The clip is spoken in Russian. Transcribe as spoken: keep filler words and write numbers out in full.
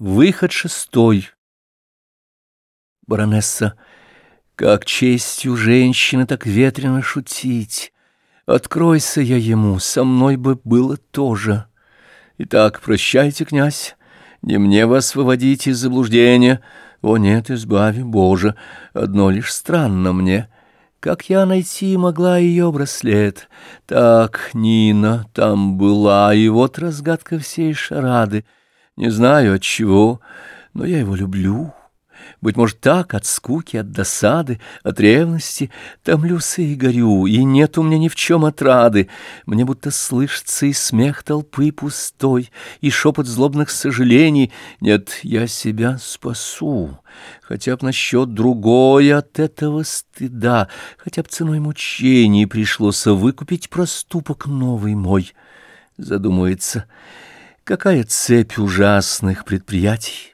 Выход шестой. Баронесса. Как честью женщины так ветрено шутить. Откройся я ему, со мной бы было тоже. Итак, прощайте, князь, не мне вас выводить из заблуждения. О нет, избави, Боже, одно лишь странно мне. Как я найти могла ее браслет? Так, Нина там была, и вот разгадка всей шарады. Не знаю от чего, но я его люблю. Быть может, так, от скуки, от досады, от ревности. Томлюсь и горю, и нет у меня ни в чем отрады. Мне будто слышится и смех толпы пустой, и шепот злобных сожалений. Нет, я себя спасу, хотя б насчет другой от этого стыда, хотя б ценой мучений пришлось выкупить проступок новый мой. Задумается, какая цепь ужасных предприятий.